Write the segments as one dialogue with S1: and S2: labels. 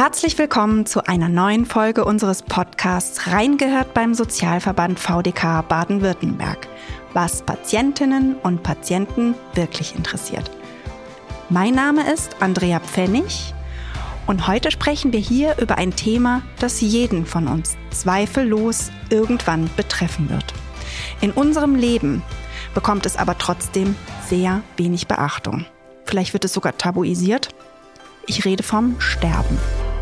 S1: Herzlich willkommen zu einer neuen Folge unseres Podcasts Reingehört beim Sozialverband VDK Baden-Württemberg, was Patientinnen und Patienten wirklich interessiert. Mein Name ist Andrea Pfennig und heute sprechen wir hier über ein Thema, das jeden von uns zweifellos irgendwann betreffen wird. In unserem Leben bekommt es aber trotzdem sehr wenig Beachtung. Vielleicht wird es sogar tabuisiert. Ich rede vom Sterben.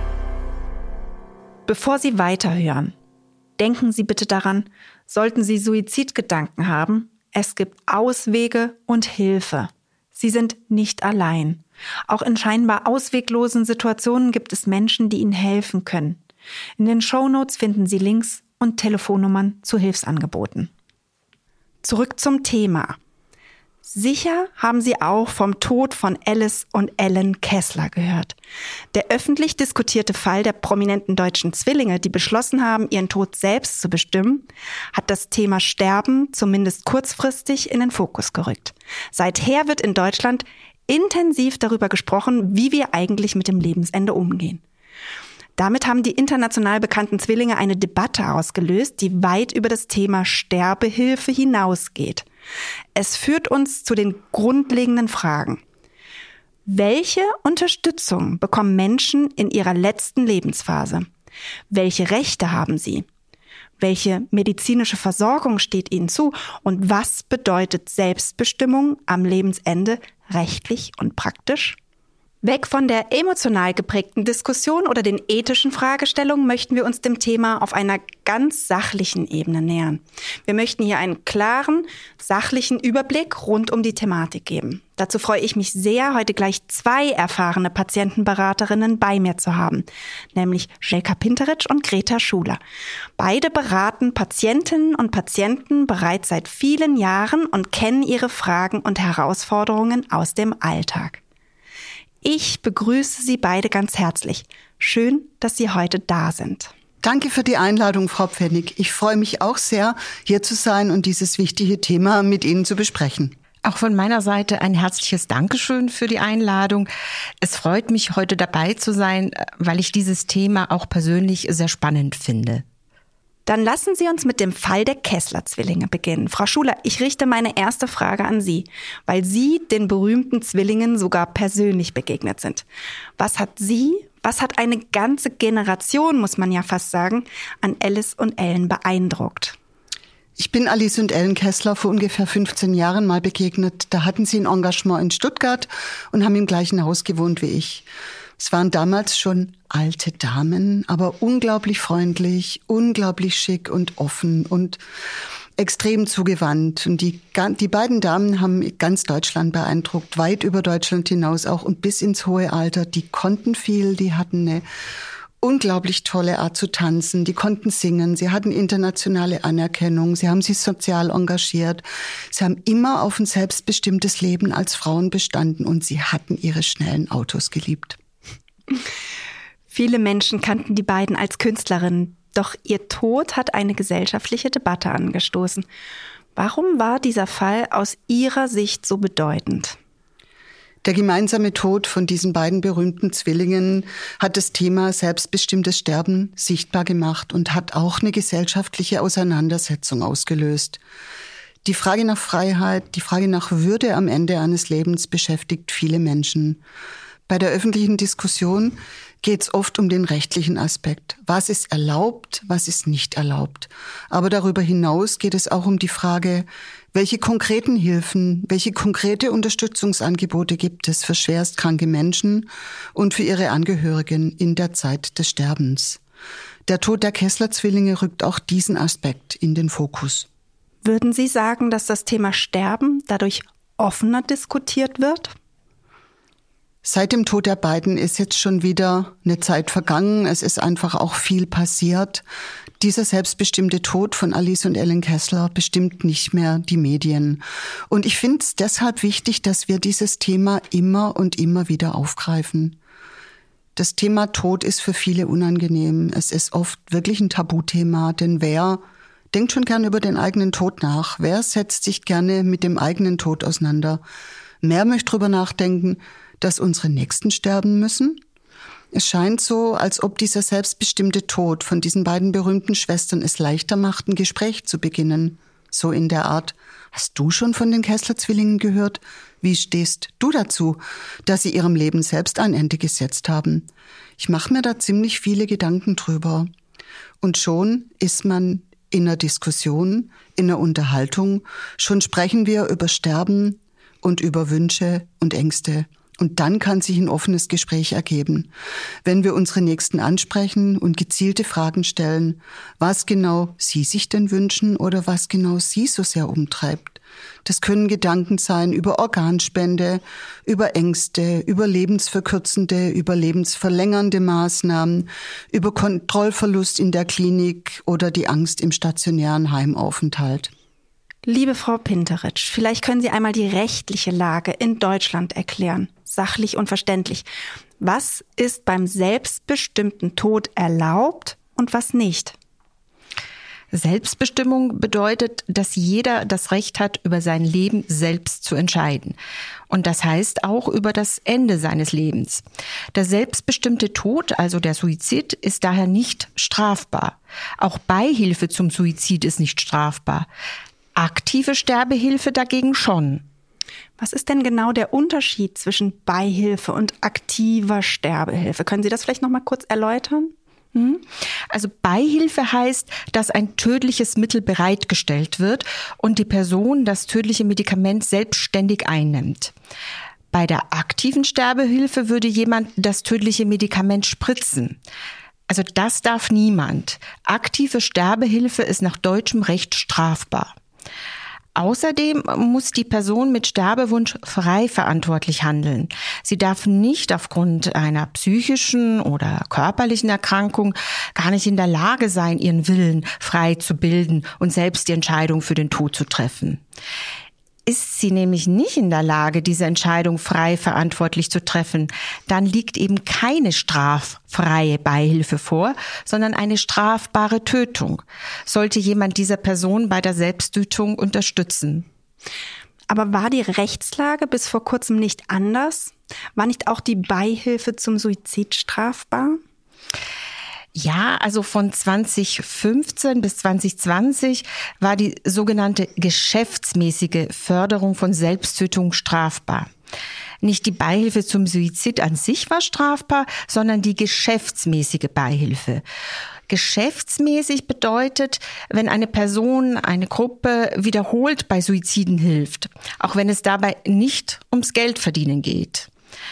S1: Bevor Sie weiterhören, denken Sie bitte daran, sollten Sie Suizidgedanken haben, es gibt Auswege und Hilfe. Sie sind nicht allein. Auch in scheinbar ausweglosen Situationen gibt es Menschen, die Ihnen helfen können. In den Shownotes finden Sie Links und Telefonnummern zu Hilfsangeboten. Zurück zum Thema. Sicher haben Sie auch vom Tod von Alice und Alan Kessler gehört. Der öffentlich diskutierte Fall der prominenten deutschen Zwillinge, die beschlossen haben, ihren Tod selbst zu bestimmen, hat das Thema Sterben zumindest kurzfristig in den Fokus gerückt. Seither wird in Deutschland intensiv darüber gesprochen, wie wir eigentlich mit dem Lebensende umgehen. Damit haben die international bekannten Zwillinge eine Debatte ausgelöst, die weit über das Thema Sterbehilfe hinausgeht. Es führt uns zu den grundlegenden Fragen. Welche Unterstützung bekommen Menschen in ihrer letzten Lebensphase? Welche Rechte haben sie? Welche medizinische Versorgung steht ihnen zu? Und was bedeutet Selbstbestimmung am Lebensende rechtlich und praktisch? Weg von der emotional geprägten Diskussion oder den ethischen Fragestellungen möchten wir uns dem Thema auf einer ganz sachlichen Ebene nähern. Wir möchten hier einen klaren, sachlichen Überblick rund um die Thematik geben. Dazu freue ich mich sehr, heute gleich 2 erfahrene Patientenberaterinnen bei mir zu haben, nämlich Jelka Pinteritsch und Greta Schuler. Beide beraten Patientinnen und Patienten bereits seit vielen Jahren und kennen ihre Fragen und Herausforderungen aus dem Alltag. Ich begrüße Sie beide ganz herzlich. Schön, dass Sie heute da sind.
S2: Danke für die Einladung, Frau Pfennig. Ich freue mich auch sehr, hier zu sein und dieses wichtige Thema mit Ihnen zu besprechen.
S3: Auch von meiner Seite ein herzliches Dankeschön für die Einladung. Es freut mich, heute dabei zu sein, weil ich dieses Thema auch persönlich sehr spannend finde.
S1: Dann lassen Sie uns mit dem Fall der Kessler-Zwillinge beginnen. Frau Schuler, ich richte meine erste Frage an Sie, weil Sie den berühmten Zwillingen sogar persönlich begegnet sind. Was hat eine ganze Generation, muss man ja fast sagen, an Alice und Alan beeindruckt?
S2: Ich bin Alice und Alan Kessler vor ungefähr 15 Jahren mal begegnet. Da hatten sie ein Engagement in Stuttgart und haben im gleichen Haus gewohnt wie ich. Es waren damals schon alte Damen, aber unglaublich freundlich, unglaublich schick und offen und extrem zugewandt. Und die beiden Damen haben ganz Deutschland beeindruckt, weit über Deutschland hinaus auch und bis ins hohe Alter. Die konnten viel, die hatten eine unglaublich tolle Art zu tanzen, die konnten singen, sie hatten internationale Anerkennung, sie haben sich sozial engagiert, sie haben immer auf ein selbstbestimmtes Leben als Frauen bestanden und sie hatten ihre schnellen Autos geliebt.
S1: Viele Menschen kannten die beiden als Künstlerinnen, doch ihr Tod hat eine gesellschaftliche Debatte angestoßen. Warum war dieser Fall aus Ihrer Sicht so bedeutend?
S2: Der gemeinsame Tod von diesen beiden berühmten Zwillingen hat das Thema selbstbestimmtes Sterben sichtbar gemacht und hat auch eine gesellschaftliche Auseinandersetzung ausgelöst. Die Frage nach Freiheit, die Frage nach Würde am Ende eines Lebens beschäftigt viele Menschen. Bei der öffentlichen Diskussion geht es oft um den rechtlichen Aspekt. Was ist erlaubt, was ist nicht erlaubt? Aber darüber hinaus geht es auch um die Frage, welche konkreten Hilfen, welche konkrete Unterstützungsangebote gibt es für schwerstkranke Menschen und für ihre Angehörigen in der Zeit des Sterbens? Der Tod der Kessler-Zwillinge rückt auch diesen Aspekt in den Fokus.
S1: Würden Sie sagen, dass das Thema Sterben dadurch offener diskutiert wird?
S2: Seit dem Tod der beiden ist jetzt schon wieder eine Zeit vergangen. Es ist einfach auch viel passiert. Dieser selbstbestimmte Tod von Alice und Alan Kessler bestimmt nicht mehr die Medien. Und ich finde es deshalb wichtig, dass wir dieses Thema immer und immer wieder aufgreifen. Das Thema Tod ist für viele unangenehm. Es ist oft wirklich ein Tabuthema, denn wer denkt schon gern über den eigenen Tod nach? Wer setzt sich gerne mit dem eigenen Tod auseinander? Wer möchte drüber nachdenken, dass unsere Nächsten sterben müssen? Es scheint so, als ob dieser selbstbestimmte Tod von diesen beiden berühmten Schwestern es leichter macht, ein Gespräch zu beginnen. So in der Art: Hast du schon von den Kessler-Zwillingen gehört? Wie stehst du dazu, dass sie ihrem Leben selbst ein Ende gesetzt haben? Ich mache mir da ziemlich viele Gedanken drüber. Und schon ist man in einer Diskussion, in einer Unterhaltung. Schon sprechen wir über Sterben und über Wünsche und Ängste. Und dann kann sich ein offenes Gespräch ergeben, wenn wir unsere Nächsten ansprechen und gezielte Fragen stellen, was genau sie sich denn wünschen oder was genau sie so sehr umtreibt. Das können Gedanken sein über Organspende, über Ängste, über lebensverkürzende, über lebensverlängernde Maßnahmen, über Kontrollverlust in der Klinik oder die Angst im stationären Heimaufenthalt.
S1: Liebe Frau Pinteritsch, vielleicht können Sie einmal die rechtliche Lage in Deutschland erklären, sachlich und verständlich. Was ist beim selbstbestimmten Tod erlaubt und was nicht?
S3: Selbstbestimmung bedeutet, dass jeder das Recht hat, über sein Leben selbst zu entscheiden. Und das heißt auch über das Ende seines Lebens. Der selbstbestimmte Tod, also der Suizid, ist daher nicht strafbar. Auch Beihilfe zum Suizid ist nicht strafbar. Aktive Sterbehilfe dagegen schon.
S1: Was ist denn genau der Unterschied zwischen Beihilfe und aktiver Sterbehilfe? Können Sie das vielleicht noch mal kurz erläutern?
S3: Also Beihilfe heißt, dass ein tödliches Mittel bereitgestellt wird und die Person das tödliche Medikament selbstständig einnimmt. Bei der aktiven Sterbehilfe würde jemand das tödliche Medikament spritzen. Also das darf niemand. Aktive Sterbehilfe ist nach deutschem Recht strafbar. Außerdem muss die Person mit Sterbewunsch frei verantwortlich handeln. Sie darf nicht aufgrund einer psychischen oder körperlichen Erkrankung gar nicht in der Lage sein, ihren Willen frei zu bilden und selbst die Entscheidung für den Tod zu treffen. Ist sie nämlich nicht in der Lage, diese Entscheidung frei verantwortlich zu treffen, dann liegt eben keine straffreie Beihilfe vor, sondern eine strafbare Tötung. Sollte jemand dieser Person bei der Selbsttötung unterstützen.
S1: Aber war die Rechtslage bis vor kurzem nicht anders? War nicht auch die Beihilfe zum Suizid strafbar?
S3: Ja, also von 2015 bis 2020 war die sogenannte geschäftsmäßige Förderung von Selbsttötung strafbar. Nicht die Beihilfe zum Suizid an sich war strafbar, sondern die geschäftsmäßige Beihilfe. Geschäftsmäßig bedeutet, wenn eine Person, eine Gruppe wiederholt bei Suiziden hilft, auch wenn es dabei nicht ums Geldverdienen geht.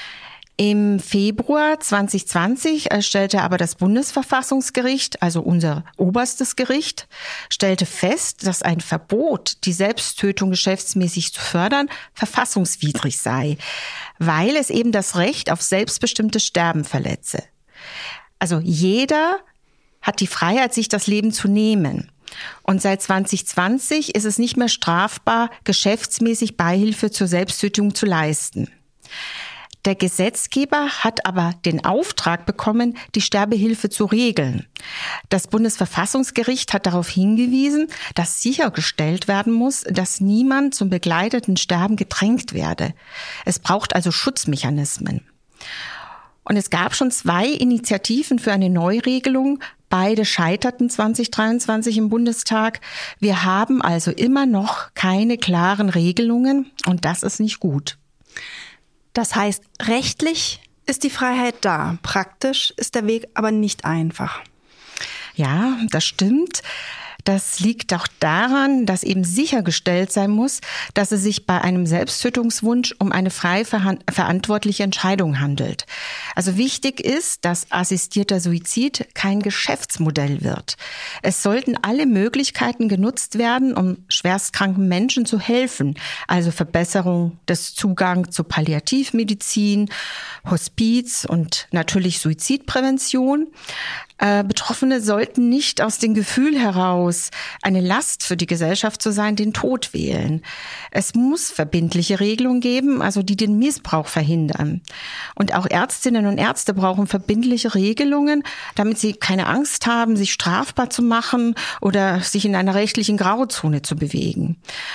S3: Im Februar 2020 stellte aber das Bundesverfassungsgericht, also unser oberstes Gericht, stellte fest, dass ein Verbot, die Selbsttötung geschäftsmäßig zu fördern, verfassungswidrig sei, weil es eben das Recht auf selbstbestimmtes Sterben verletze. Also jeder hat die Freiheit, sich das Leben zu nehmen. Und seit 2020 ist es nicht mehr strafbar, geschäftsmäßig Beihilfe zur Selbsttötung zu leisten. Der Gesetzgeber hat aber den Auftrag bekommen, die Sterbehilfe zu regeln. Das Bundesverfassungsgericht hat darauf hingewiesen, dass sichergestellt werden muss, dass niemand zum begleiteten Sterben gedrängt werde. Es braucht also Schutzmechanismen. Und es gab schon 2 Initiativen für eine Neuregelung. Beide scheiterten 2023 im Bundestag. Wir haben also immer noch keine klaren Regelungen und das ist nicht gut.
S1: Das heißt, rechtlich ist die Freiheit da, praktisch ist der Weg aber nicht einfach.
S3: Ja, das stimmt. Das liegt auch daran, dass eben sichergestellt sein muss, dass es sich bei einem Selbsttötungswunsch um eine frei verantwortliche Entscheidung handelt. Also wichtig ist, dass assistierter Suizid kein Geschäftsmodell wird. Es sollten alle Möglichkeiten genutzt werden, um schwerstkranken Menschen zu helfen. Also Verbesserung des Zugangs zu Palliativmedizin, Hospiz und natürlich Suizidprävention. Betroffene sollten nicht aus dem Gefühl heraus, eine Last für die Gesellschaft zu sein, den Tod wählen. Es muss verbindliche Regelungen geben, also die den Missbrauch verhindern. Und auch Ärztinnen und Ärzte brauchen verbindliche Regelungen, damit sie keine Angst haben, sich strafbar zu machen oder sich in einer rechtlichen Grauzone zu bewegen.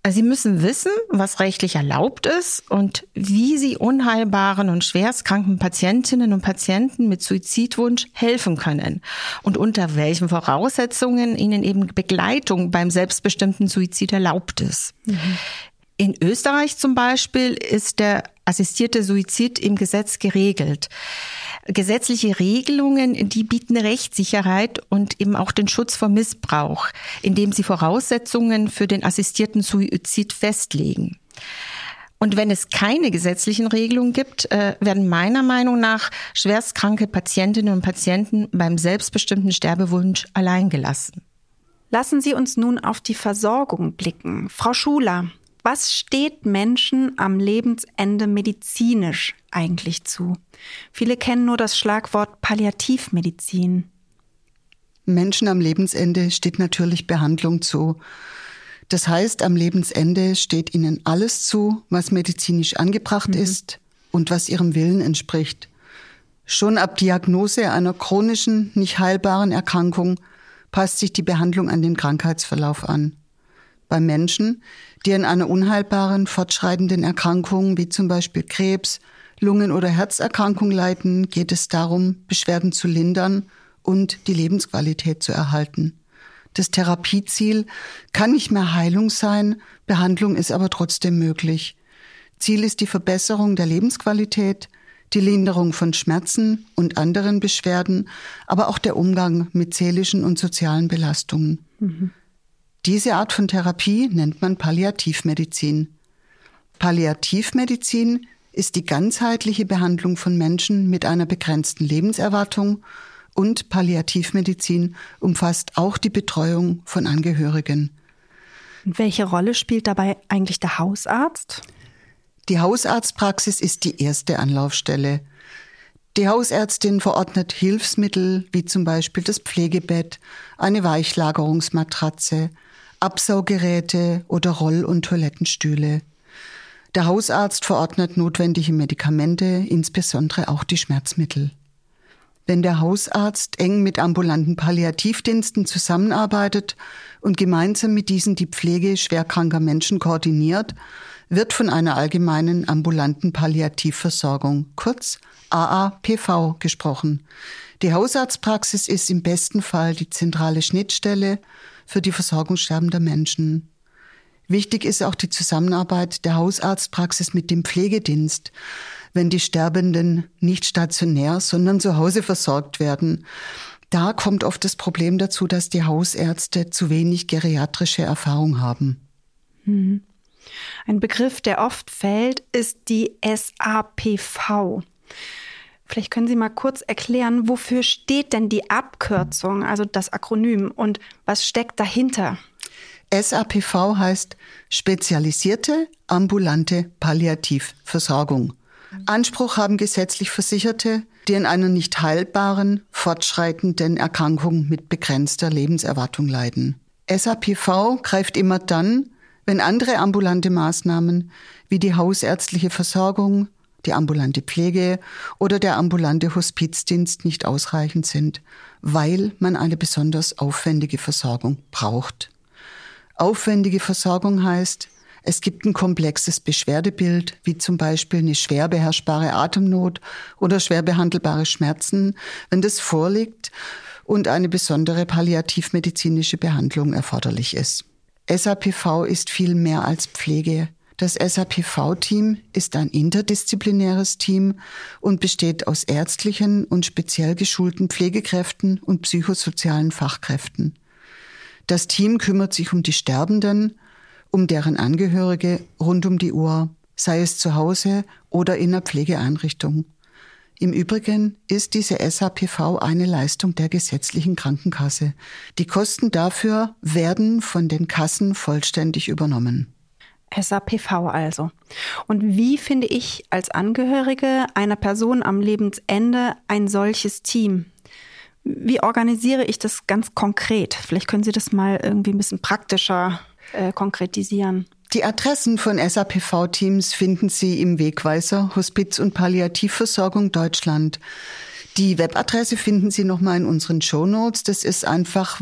S3: Sie müssen wissen, was rechtlich erlaubt ist und wie Sie unheilbaren und schwerstkranken Patientinnen und Patienten mit Suizidwunsch helfen können und unter welchen Voraussetzungen Ihnen eben Begleitung beim selbstbestimmten Suizid erlaubt ist. In Österreich zum Beispiel ist der assistierte Suizid im Gesetz geregelt. Gesetzliche Regelungen, die bieten Rechtssicherheit und eben auch den Schutz vor Missbrauch, indem sie Voraussetzungen für den assistierten Suizid festlegen. Und wenn es keine gesetzlichen Regelungen gibt, werden meiner Meinung nach schwerstkranke Patientinnen und Patienten beim selbstbestimmten Sterbewunsch allein gelassen.
S1: Lassen Sie uns nun auf die Versorgung blicken. Frau Schuler, was steht Menschen am Lebensende medizinisch eigentlich zu? Viele kennen nur das Schlagwort Palliativmedizin.
S2: Menschen am Lebensende steht natürlich Behandlung zu. Das heißt, am Lebensende steht ihnen alles zu, was medizinisch angebracht ist und was ihrem Willen entspricht. Schon ab Diagnose einer chronischen, nicht heilbaren Erkrankung passt sich die Behandlung an den Krankheitsverlauf an. Bei Menschen, die an einer unheilbaren, fortschreitenden Erkrankung wie zum Beispiel Krebs, Lungen- oder Herzerkrankung leiden, geht es darum, Beschwerden zu lindern und die Lebensqualität zu erhalten. Das Therapieziel kann nicht mehr Heilung sein, Behandlung ist aber trotzdem möglich. Ziel ist die Verbesserung der Lebensqualität, die Linderung von Schmerzen und anderen Beschwerden, aber auch der Umgang mit seelischen und sozialen Belastungen. Diese Art von Therapie nennt man Palliativmedizin. Palliativmedizin ist die ganzheitliche Behandlung von Menschen mit einer begrenzten Lebenserwartung und Palliativmedizin umfasst auch die Betreuung von Angehörigen.
S1: Und welche Rolle spielt dabei eigentlich der Hausarzt?
S2: Die Hausarztpraxis ist die erste Anlaufstelle. Die Hausärztin verordnet Hilfsmittel wie zum Beispiel das Pflegebett, eine Weichlagerungsmatratze, Absauggeräte oder Roll- und Toilettenstühle. Der Hausarzt verordnet notwendige Medikamente, insbesondere auch die Schmerzmittel. Wenn der Hausarzt eng mit ambulanten Palliativdiensten zusammenarbeitet und gemeinsam mit diesen die Pflege schwerkranker Menschen koordiniert, wird von einer allgemeinen ambulanten Palliativversorgung, kurz AAPV, gesprochen. Die Hausarztpraxis ist im besten Fall die zentrale Schnittstelle für die Versorgung sterbender Menschen. Wichtig ist auch die Zusammenarbeit der Hausarztpraxis mit dem Pflegedienst, wenn die Sterbenden nicht stationär, sondern zu Hause versorgt werden. Da kommt oft das Problem dazu, dass die Hausärzte zu wenig geriatrische Erfahrung haben.
S1: Ein Begriff, der oft fällt, ist die SAPV. Vielleicht können Sie mal kurz erklären, wofür steht denn die Abkürzung, also das Akronym, und was steckt dahinter?
S2: SAPV heißt spezialisierte ambulante Palliativversorgung. Anspruch haben gesetzlich Versicherte, die an einer nicht heilbaren, fortschreitenden Erkrankung mit begrenzter Lebenserwartung leiden. SAPV greift immer dann, wenn andere ambulante Maßnahmen wie die hausärztliche Versorgung, die ambulante Pflege oder der ambulante Hospizdienst nicht ausreichend sind, weil man eine besonders aufwendige Versorgung braucht. Aufwendige Versorgung heißt, es gibt ein komplexes Beschwerdebild, wie zum Beispiel eine schwer beherrschbare Atemnot oder schwer behandelbare Schmerzen, wenn das vorliegt und eine besondere palliativmedizinische Behandlung erforderlich ist. SAPV ist viel mehr als Pflege. Das SAPV-Team ist ein interdisziplinäres Team und besteht aus ärztlichen und speziell geschulten Pflegekräften und psychosozialen Fachkräften. Das Team kümmert sich um die Sterbenden, um deren Angehörige rund um die Uhr, sei es zu Hause oder in einer Pflegeeinrichtung. Im Übrigen ist diese SAPV eine Leistung der gesetzlichen Krankenkasse. Die Kosten dafür werden von den Kassen vollständig übernommen.
S1: SAPV also. Und wie finde ich als Angehörige einer Person am Lebensende ein solches Team? Wie organisiere ich das ganz konkret? Vielleicht können Sie das mal irgendwie ein bisschen praktischer konkretisieren.
S2: Die Adressen von SAPV-Teams finden Sie im Wegweiser Hospiz- und Palliativversorgung Deutschland. Die Webadresse finden Sie nochmal in unseren Shownotes. Das ist einfach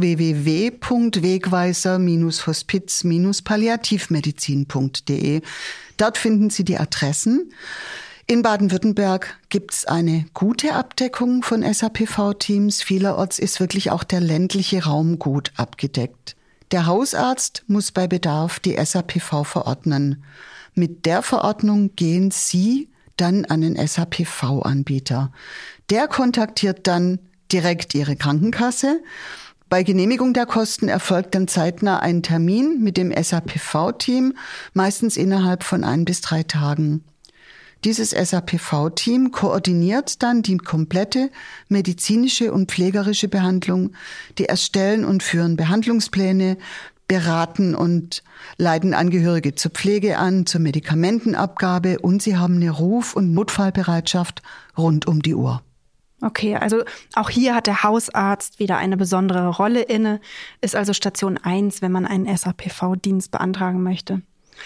S2: www.wegweiser-hospiz-palliativmedizin.de. Dort finden Sie die Adressen. In Baden-Württemberg gibt es eine gute Abdeckung von SAPV-Teams. Vielerorts ist wirklich auch der ländliche Raum gut abgedeckt. Der Hausarzt muss bei Bedarf die SAPV verordnen. Mit der Verordnung gehen Sie dann an den SAPV-Anbieter. Der kontaktiert dann direkt Ihre Krankenkasse. Bei Genehmigung der Kosten erfolgt dann zeitnah ein Termin mit dem SAPV-Team, meistens innerhalb von 1 bis 3 Tagen. Dieses SAPV-Team koordiniert dann die komplette medizinische und pflegerische Behandlung. Die erstellen und führen Behandlungspläne, beraten und leiten Angehörige zur Pflege an, zur Medikamentenabgabe und sie haben eine Ruf- und Notfallbereitschaft rund um die Uhr.
S1: Okay, also auch hier hat der Hausarzt wieder eine besondere Rolle inne, ist also Station 1, wenn man einen SAPV-Dienst beantragen möchte.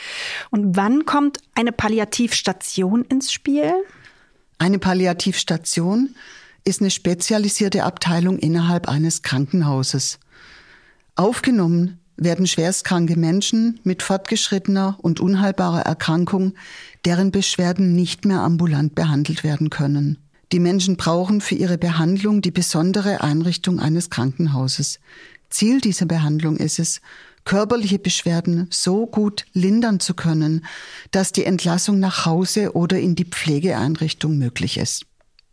S1: Und wann kommt eine Palliativstation ins Spiel?
S2: Eine Palliativstation ist eine spezialisierte Abteilung innerhalb eines Krankenhauses. Aufgenommen werden schwerstkranke Menschen mit fortgeschrittener und unheilbarer Erkrankung, deren Beschwerden nicht mehr ambulant behandelt werden können. Die Menschen brauchen für ihre Behandlung die besondere Einrichtung eines Krankenhauses. Ziel dieser Behandlung ist es, körperliche Beschwerden so gut lindern zu können, dass die Entlassung nach Hause oder in die Pflegeeinrichtung möglich ist.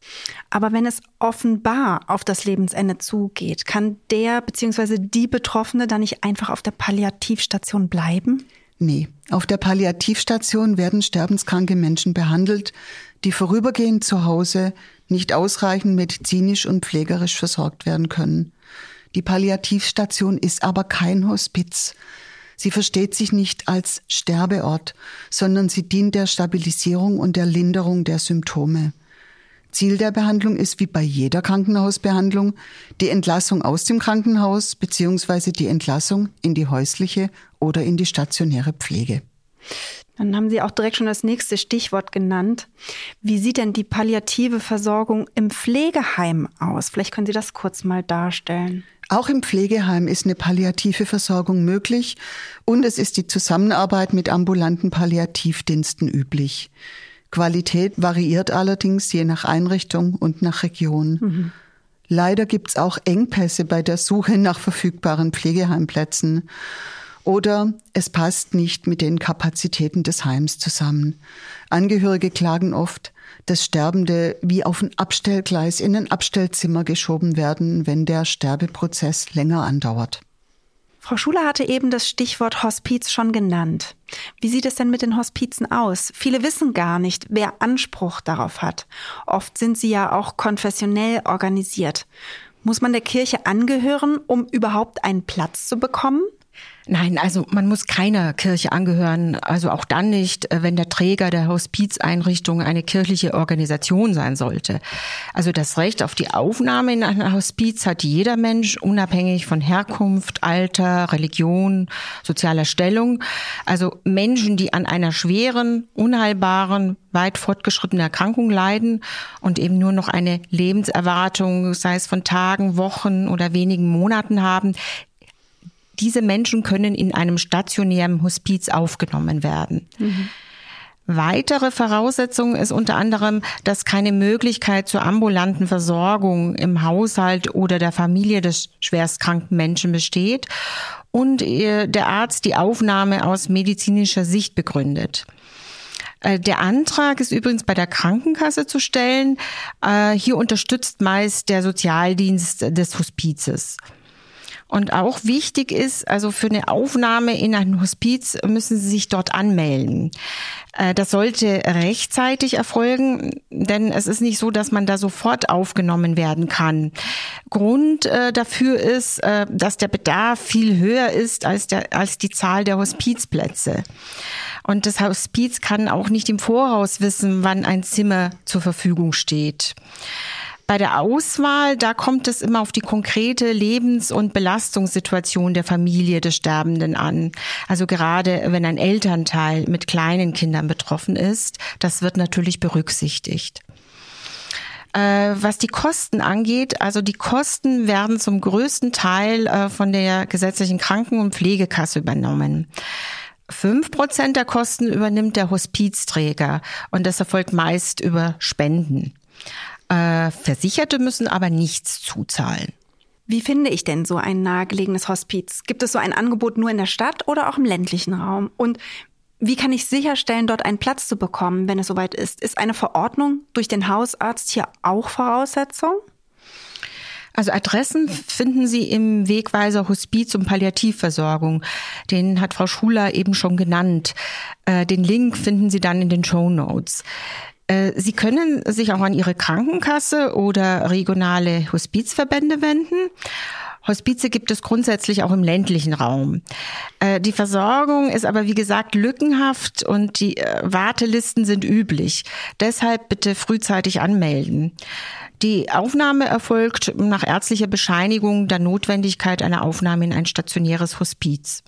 S1: Aber wenn es offenbar auf das Lebensende zugeht, kann der bzw. die Betroffene dann nicht einfach auf der Palliativstation bleiben?
S2: Nee, auf der Palliativstation werden sterbenskranke Menschen behandelt, die vorübergehend zu Hause nicht ausreichend medizinisch und pflegerisch versorgt werden können. Die Palliativstation ist aber kein Hospiz. Sie versteht sich nicht als Sterbeort, sondern sie dient der Stabilisierung und der Linderung der Symptome. Ziel der Behandlung ist wie bei jeder Krankenhausbehandlung die Entlassung aus dem Krankenhaus bzw. die Entlassung in die häusliche oder in die stationäre Pflege.
S1: Dann haben Sie auch direkt schon das nächste Stichwort genannt. Wie sieht denn die palliative Versorgung im Pflegeheim aus? Vielleicht können Sie das kurz mal darstellen.
S2: Auch im Pflegeheim ist eine palliative Versorgung möglich und es ist die Zusammenarbeit mit ambulanten Palliativdiensten üblich. Qualität variiert allerdings je nach Einrichtung und nach Region. Leider gibt's auch Engpässe bei der Suche nach verfügbaren Pflegeheimplätzen. Oder es passt nicht mit den Kapazitäten des Heims zusammen. Angehörige klagen oft, dass Sterbende wie auf ein Abstellgleis in ein Abstellzimmer geschoben werden, wenn der Sterbeprozess länger andauert.
S1: Frau Schuler hatte eben das Stichwort Hospiz schon genannt. Wie sieht es denn mit den Hospizen aus? Viele wissen gar nicht, wer Anspruch darauf hat. Oft sind sie ja auch konfessionell organisiert. Muss man der Kirche angehören, um überhaupt einen Platz zu bekommen?
S3: Nein, also man muss keiner Kirche angehören, also auch dann nicht, wenn der Träger der Hospizeinrichtung eine kirchliche Organisation sein sollte. Also das Recht auf die Aufnahme in ein Hospiz hat jeder Mensch, unabhängig von Herkunft, Alter, Religion, sozialer Stellung. Also Menschen, die an einer schweren, unheilbaren, weit fortgeschrittenen Erkrankung leiden und eben nur noch eine Lebenserwartung, sei es von Tagen, Wochen oder wenigen Monaten haben, diese Menschen können in einem stationären Hospiz aufgenommen werden. Weitere Voraussetzung ist unter anderem, dass keine Möglichkeit zur ambulanten Versorgung im Haushalt oder der Familie des schwerstkranken Menschen besteht und der Arzt die Aufnahme aus medizinischer Sicht begründet. Der Antrag ist übrigens bei der Krankenkasse zu stellen. Hier unterstützt meist der Sozialdienst des Hospizes. Und auch wichtig ist, also für eine Aufnahme in ein Hospiz müssen Sie sich dort anmelden. Das sollte rechtzeitig erfolgen, denn es ist nicht so, dass man da sofort aufgenommen werden kann. Grund dafür ist, dass der Bedarf viel höher ist als die Zahl der Hospizplätze. Und das Hospiz kann auch nicht im Voraus wissen, wann ein Zimmer zur Verfügung steht. Bei der Auswahl, da kommt es immer auf die konkrete Lebens- und Belastungssituation der Familie des Sterbenden an. Also gerade wenn ein Elternteil mit kleinen Kindern betroffen ist, das wird natürlich berücksichtigt. Was die Kosten angeht, also die Kosten werden zum größten Teil von der gesetzlichen Kranken- und Pflegekasse übernommen. 5% der Kosten übernimmt der Hospizträger und das erfolgt meist über Spenden. Versicherte müssen aber nichts zuzahlen.
S1: Wie finde ich denn so ein nahegelegenes Hospiz? Gibt es so ein Angebot nur in der Stadt oder auch im ländlichen Raum? Und wie kann ich sicherstellen, dort einen Platz zu bekommen, wenn es soweit ist? Ist eine Verordnung durch den Hausarzt hier auch Voraussetzung?
S3: Also Adressen finden Sie im Wegweiser Hospiz- und Palliativversorgung. Den hat Frau Schuler eben schon genannt. Den Link finden Sie dann in den Shownotes. Sie können sich auch an Ihre Krankenkasse oder regionale Hospizverbände wenden. Hospize gibt es grundsätzlich auch im ländlichen Raum. Die Versorgung ist aber, wie gesagt, lückenhaft und die Wartelisten sind üblich. Deshalb bitte frühzeitig anmelden. Die Aufnahme erfolgt nach ärztlicher Bescheinigung der Notwendigkeit einer Aufnahme in ein stationäres Hospiz.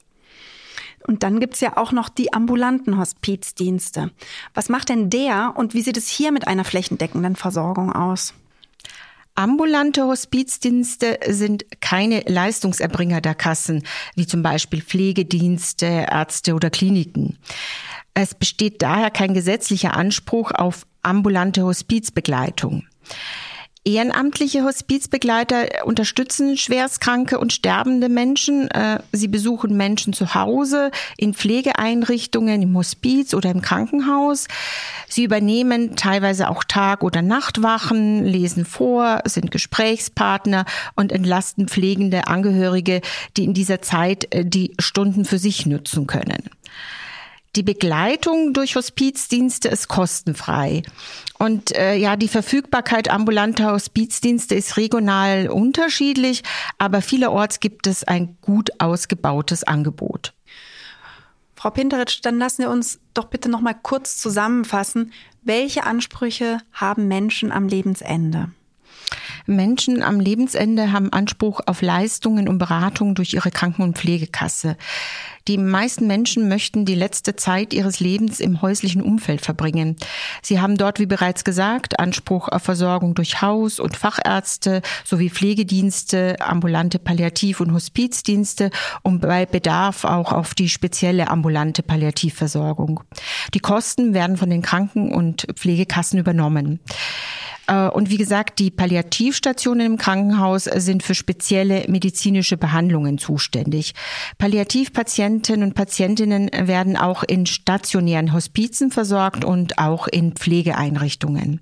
S1: Und dann gibt's ja auch noch die ambulanten Hospizdienste. Was macht denn der und wie sieht es hier mit einer flächendeckenden Versorgung aus?
S3: Ambulante Hospizdienste sind keine Leistungserbringer der Kassen, wie zum Beispiel Pflegedienste, Ärzte oder Kliniken. Es besteht daher kein gesetzlicher Anspruch auf ambulante Hospizbegleitung. Ehrenamtliche Hospizbegleiter unterstützen schwerstkranke und sterbende Menschen. Sie besuchen Menschen zu Hause, in Pflegeeinrichtungen, im Hospiz oder im Krankenhaus. Sie übernehmen teilweise auch Tag- oder Nachtwachen, lesen vor, sind Gesprächspartner und entlasten pflegende Angehörige, die in dieser Zeit die Stunden für sich nutzen können. Die Begleitung durch Hospizdienste ist kostenfrei. Und die Verfügbarkeit ambulanter Hospizdienste ist regional unterschiedlich, aber vielerorts gibt es ein gut ausgebautes Angebot.
S1: Frau Pinteritsch, dann lassen wir uns doch bitte noch mal kurz zusammenfassen. Welche Ansprüche haben Menschen am Lebensende?
S3: Menschen am Lebensende haben Anspruch auf Leistungen und Beratung durch ihre Kranken- und Pflegekasse. Die meisten Menschen möchten die letzte Zeit ihres Lebens im häuslichen Umfeld verbringen. Sie haben dort, wie bereits gesagt, Anspruch auf Versorgung durch Haus- und Fachärzte sowie Pflegedienste, ambulante Palliativ- und Hospizdienste und bei Bedarf auch auf die spezielle ambulante Palliativversorgung. Die Kosten werden von den Kranken- und Pflegekassen übernommen. Und wie gesagt, die Palliativstationen im Krankenhaus sind für spezielle medizinische Behandlungen zuständig. Palliativpatienten und Patientinnen werden auch in stationären Hospizen versorgt und auch in Pflegeeinrichtungen.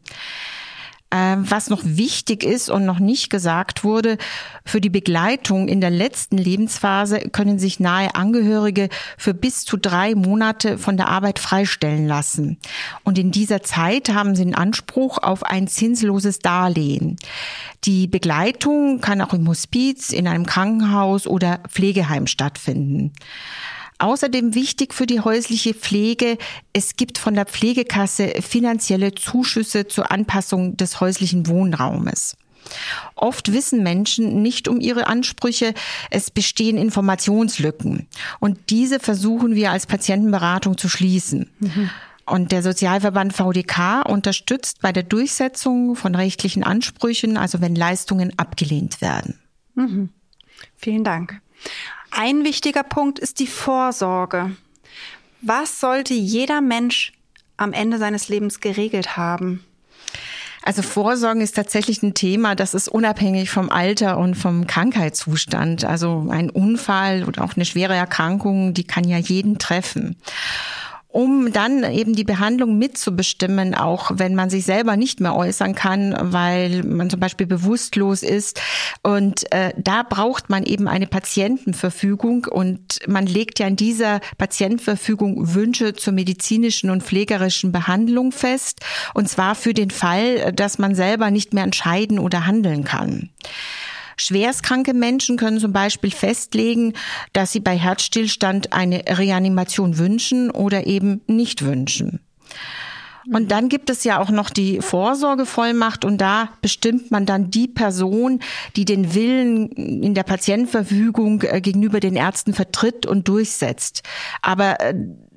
S3: Was noch wichtig ist und noch nicht gesagt wurde, für die Begleitung in der letzten Lebensphase können sich nahe Angehörige für bis zu 3 Monate von der Arbeit freistellen lassen. Und in dieser Zeit haben sie einen Anspruch auf ein zinsloses Darlehen. Die Begleitung kann auch im Hospiz, in einem Krankenhaus oder Pflegeheim stattfinden. Außerdem wichtig für die häusliche Pflege, es gibt von der Pflegekasse finanzielle Zuschüsse zur Anpassung des häuslichen Wohnraumes. Oft wissen Menschen nicht um ihre Ansprüche, es bestehen Informationslücken und diese versuchen wir als Patientenberatung zu schließen. Und der Sozialverband VDK unterstützt bei der Durchsetzung von rechtlichen Ansprüchen, also wenn Leistungen abgelehnt werden.
S1: Vielen Dank. Ein wichtiger Punkt ist die Vorsorge. Was sollte jeder Mensch am Ende seines Lebens geregelt haben?
S3: Also Vorsorgen ist tatsächlich ein Thema, das ist unabhängig vom Alter und vom Krankheitszustand. Also ein Unfall oder auch eine schwere Erkrankung, die kann ja jeden treffen. Um dann eben die Behandlung mitzubestimmen, auch wenn man sich selber nicht mehr äußern kann, weil man zum Beispiel bewusstlos ist. Und da braucht man eben eine Patientenverfügung und man legt ja in dieser Patientenverfügung Wünsche zur medizinischen und pflegerischen Behandlung fest. Und zwar für den Fall, dass man selber nicht mehr entscheiden oder handeln kann. Schwerstkranke Menschen können zum Beispiel festlegen, dass sie bei Herzstillstand eine Reanimation wünschen oder eben nicht wünschen. Und dann gibt es ja auch noch die Vorsorgevollmacht und da bestimmt man dann die Person, die den Willen in der Patientenverfügung gegenüber den Ärzten vertritt und durchsetzt. Aber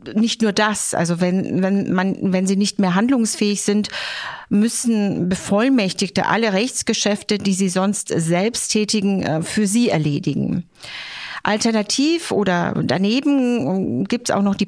S3: nicht nur das, also wenn sie nicht mehr handlungsfähig sind, müssen Bevollmächtigte alle Rechtsgeschäfte, die sie sonst selbst tätigen, für sie erledigen. Alternativ oder daneben gibt es auch noch die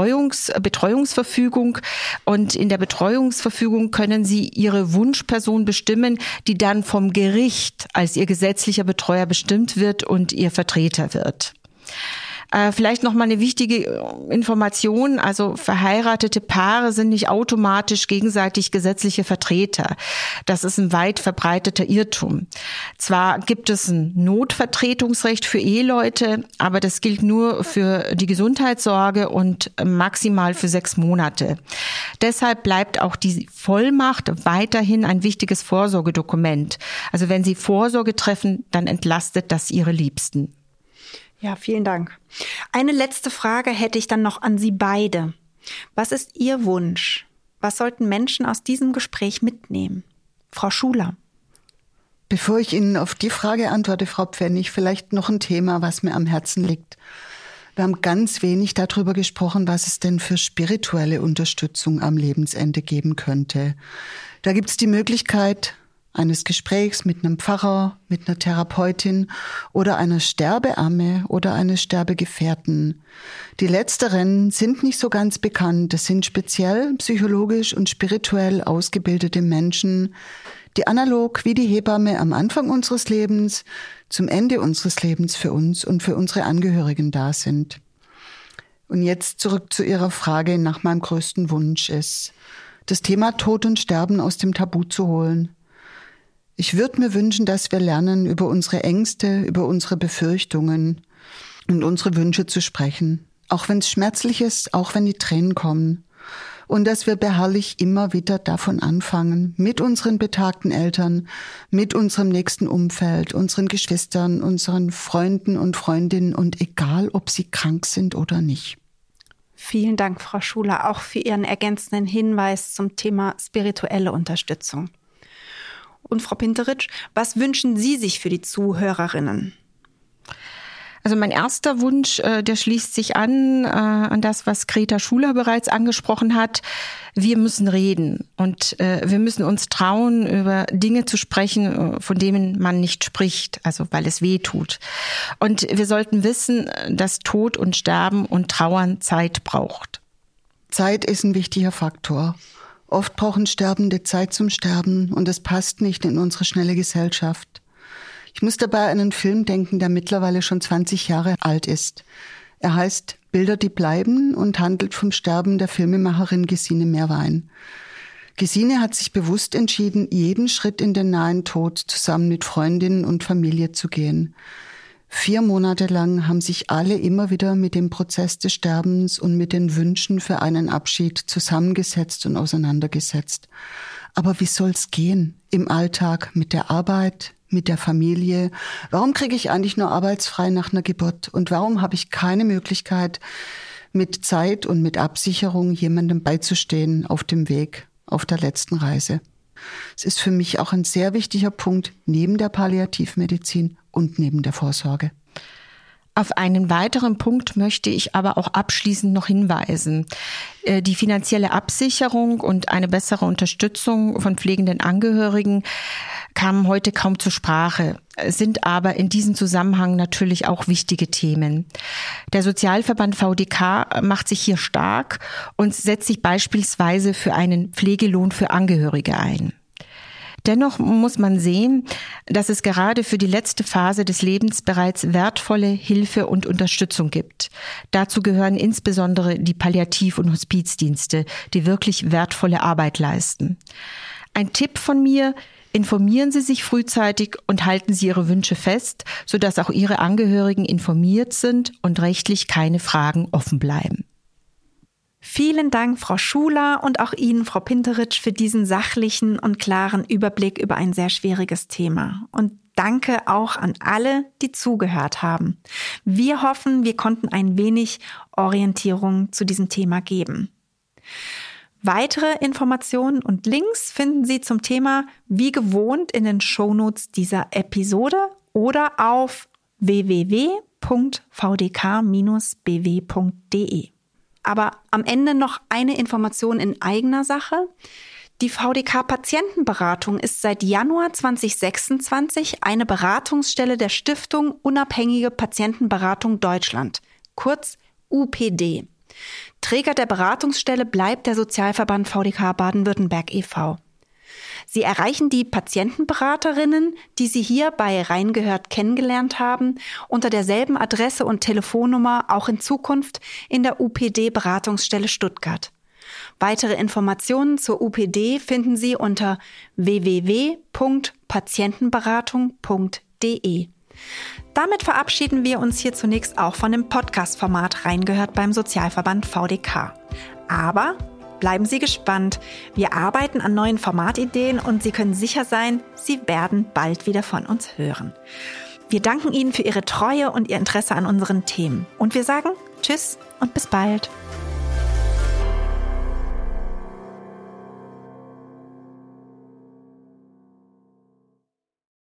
S3: Betreuungsverfügung. Und in der Betreuungsverfügung können Sie Ihre Wunschperson bestimmen, die dann vom Gericht als Ihr gesetzlicher Betreuer bestimmt wird und Ihr Vertreter wird. Vielleicht noch mal eine wichtige Information, also verheiratete Paare sind nicht automatisch gegenseitig gesetzliche Vertreter. Das ist ein weit verbreiteter Irrtum. Zwar gibt es ein Notvertretungsrecht für Eheleute, aber das gilt nur für die Gesundheitssorge und maximal für 6 Monate. Deshalb bleibt auch die Vollmacht weiterhin ein wichtiges Vorsorgedokument. Also wenn Sie Vorsorge treffen, dann entlastet das Ihre Liebsten.
S1: Ja, vielen Dank. Eine letzte Frage hätte ich dann noch an Sie beide. Was ist Ihr Wunsch? Was sollten Menschen aus diesem Gespräch mitnehmen? Frau Schuler.
S2: Bevor ich Ihnen auf die Frage antworte, Frau Pfennig, vielleicht noch ein Thema, was mir am Herzen liegt. Wir haben ganz wenig darüber gesprochen, was es denn für spirituelle Unterstützung am Lebensende geben könnte. Da gibt es die Möglichkeit eines Gesprächs mit einem Pfarrer, mit einer Therapeutin oder einer Sterbeamme oder eines Sterbegefährten. Die letzteren sind nicht so ganz bekannt. Das sind speziell psychologisch und spirituell ausgebildete Menschen, die analog wie die Hebamme am Anfang unseres Lebens, zum Ende unseres Lebens für uns und für unsere Angehörigen da sind. Und jetzt zurück zu Ihrer Frage nach meinem größten Wunsch ist, das Thema Tod und Sterben aus dem Tabu zu holen. Ich würde mir wünschen, dass wir lernen, über unsere Ängste, über unsere Befürchtungen und unsere Wünsche zu sprechen. Auch wenn es schmerzlich ist, auch wenn die Tränen kommen. Und dass wir beharrlich immer wieder davon anfangen, mit unseren betagten Eltern, mit unserem nächsten Umfeld, unseren Geschwistern, unseren Freunden und Freundinnen und egal, ob sie krank sind oder nicht.
S1: Vielen Dank, Frau Schuler, auch für Ihren ergänzenden Hinweis zum Thema spirituelle Unterstützung. Und Frau Pinteritsch, was wünschen Sie sich für die Zuhörerinnen?
S3: Also mein erster Wunsch, der schließt sich an das, was Greta Schuler bereits angesprochen hat. Wir müssen reden und wir müssen uns trauen, über Dinge zu sprechen, von denen man nicht spricht, also weil es weh tut. Und wir sollten wissen, dass Tod und Sterben und Trauern Zeit braucht.
S2: Zeit ist ein wichtiger Faktor. Oft brauchen Sterbende Zeit zum Sterben und es passt nicht in unsere schnelle Gesellschaft. Ich muss dabei an einen Film denken, der mittlerweile schon 20 Jahre alt ist. Er heißt Bilder, die bleiben und handelt vom Sterben der Filmemacherin Gesine Meerwein. Gesine hat sich bewusst entschieden, jeden Schritt in den nahen Tod zusammen mit Freundinnen und Familie zu gehen. 4 Monate lang haben sich alle immer wieder mit dem Prozess des Sterbens und mit den Wünschen für einen Abschied zusammengesetzt und auseinandergesetzt. Aber wie soll's gehen im Alltag mit der Arbeit, mit der Familie? Warum kriege ich eigentlich nur arbeitsfrei nach einer Geburt? Und warum habe ich keine Möglichkeit, mit Zeit und mit Absicherung jemandem beizustehen auf dem Weg, auf der letzten Reise? Es ist für mich auch ein sehr wichtiger Punkt neben der Palliativmedizin und neben der Vorsorge.
S3: Auf einen weiteren Punkt möchte ich aber auch abschließend noch hinweisen. Die finanzielle Absicherung und eine bessere Unterstützung von pflegenden Angehörigen kamen heute kaum zur Sprache, sind aber in diesem Zusammenhang natürlich auch wichtige Themen. Der Sozialverband VDK macht sich hier stark und setzt sich beispielsweise für einen Pflegelohn für Angehörige ein. Dennoch muss man sehen, dass es gerade für die letzte Phase des Lebens bereits wertvolle Hilfe und Unterstützung gibt. Dazu gehören insbesondere die Palliativ- und Hospizdienste, die wirklich wertvolle Arbeit leisten. Ein Tipp von mir: Informieren Sie sich frühzeitig und halten Sie Ihre Wünsche fest, sodass auch Ihre Angehörigen informiert sind und rechtlich keine Fragen offen bleiben.
S1: Vielen Dank, Frau Schuler, und auch Ihnen, Frau Pinteritsch, für diesen sachlichen und klaren Überblick über ein sehr schwieriges Thema. Und danke auch an alle, die zugehört haben. Wir hoffen, wir konnten ein wenig Orientierung zu diesem Thema geben. Weitere Informationen und Links finden Sie zum Thema wie gewohnt in den Shownotes dieser Episode oder auf www.vdk-bw.de. Aber am Ende noch eine Information in eigener Sache. Die VDK-Patientenberatung ist seit Januar 2026 eine Beratungsstelle der Stiftung Unabhängige Patientenberatung Deutschland, kurz UPD. Träger der Beratungsstelle bleibt der Sozialverband VDK Baden-Württemberg e.V. Sie erreichen die Patientenberaterinnen, die Sie hier bei Reingehört kennengelernt haben, unter derselben Adresse und Telefonnummer auch in Zukunft in der UPD-Beratungsstelle Stuttgart. Weitere Informationen zur UPD finden Sie unter www.patientenberatung.de. Damit verabschieden wir uns hier zunächst auch von dem Podcast-Format Reingehört beim Sozialverband VDK. Aber bleiben Sie gespannt. Wir arbeiten an neuen Formatideen und Sie können sicher sein, Sie werden bald wieder von uns hören. Wir danken Ihnen für Ihre Treue und Ihr Interesse an unseren Themen. Und wir sagen Tschüss und bis bald.